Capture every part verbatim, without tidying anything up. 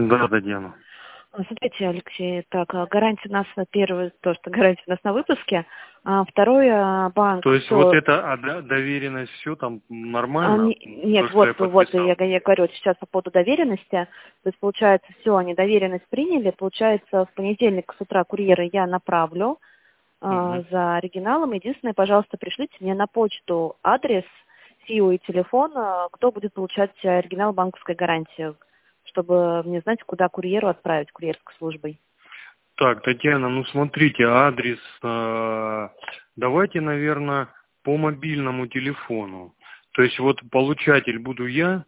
Да, Татьяна. Смотрите, Алексей, так, а, гарантия у нас, а, первое, то, что гарантия у нас на выпуске, а второе, а, банк, То есть всё. вот это а, до- доверенность, все там А, нормально? не- нет, То, что я вот, вот, подписал? я, я говорю вот сейчас по поводу доверенности. То есть, получается, все, они доверенность приняли. Получается, в понедельник с утра курьера я направлю а, Мгм. за оригиналом. Единственное, пожалуйста, пришлите мне на почту адрес, ФИО и телефон, а, кто будет получать оригинал банковской гарантии, чтобы мне знать, куда курьеру отправить, курьерской службой. Так, Татьяна, ну смотрите, адрес, э, давайте, наверное, по мобильному телефону. То есть вот получатель буду я,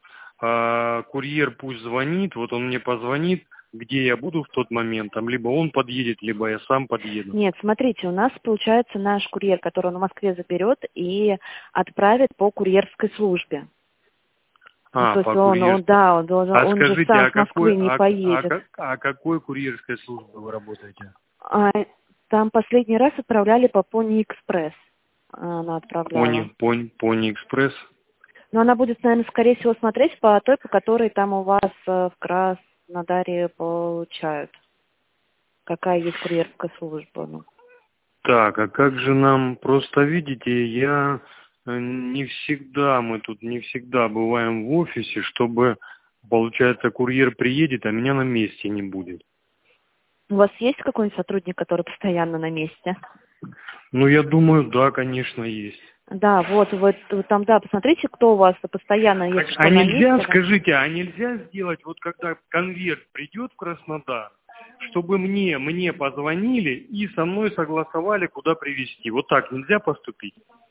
а курьер пусть звонит, вот он мне позвонит, где я буду в тот момент, там либо он подъедет, либо я сам подъеду. Нет, смотрите, у нас получается наш курьер, который он в Москве заберет и отправит по курьерской службе. Ну, А, то есть по он, он, курьерской. да, он, должен- А он же скажите, сам а с какой, Москвы не а, а, поедет. как- а какой курьерской службой вы работаете? А, там последний раз отправляли по Пони Экспресс. Она Пони, отправляла. пони, пони экспресс? Но она будет, наверное, скорее всего смотреть по той, по которой там у вас э, в Краснодаре получают. Какая есть курьерская служба. Ну. Так, а как же нам, просто видите, я э, не всегда, мы тут не всегда бываем в офисе, чтобы, получается, курьер приедет, а меня на месте не будет. У вас есть какой-нибудь сотрудник, который постоянно на месте? Ну, я думаю, да, конечно, есть. Да, вот, вот, вот там, да, посмотрите, кто у вас постоянно, Так, если что, а на нельзя, месте, да. скажите, а нельзя сделать, вот когда конверт придет в Краснодар, чтобы мне, мне позвонили и со мной согласовали, куда привезти? Вот так нельзя поступить?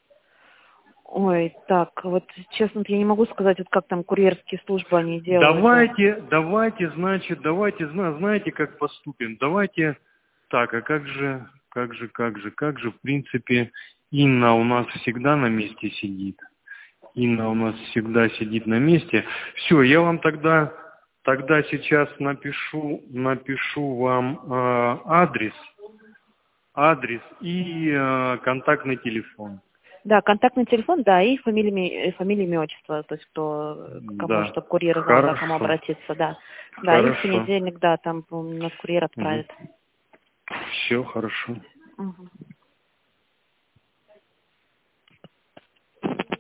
Ой, так, вот, честно, я не могу сказать, вот как там курьерские службы они делают. Да. Давайте, давайте, значит, давайте, зна- знаете, как поступим? Давайте, так, а как же, как же, как же, как же, в принципе, Инна у нас всегда на месте сидит. Инна у нас всегда сидит на месте. Все, я вам тогда, тогда сейчас напишу, напишу вам э, адрес, адрес и э, контактный телефон. Да, контактный телефон, да, и фамилия, имя- э, фамилия, имя, отчество, то есть кто, э, кому, Да, чтобы курьер знал, да, кому хорошо, обратиться, да. Да, и в хорошо. понедельник, да, там м, нас курьер Угу. отправит. Все хорошо. Мгм.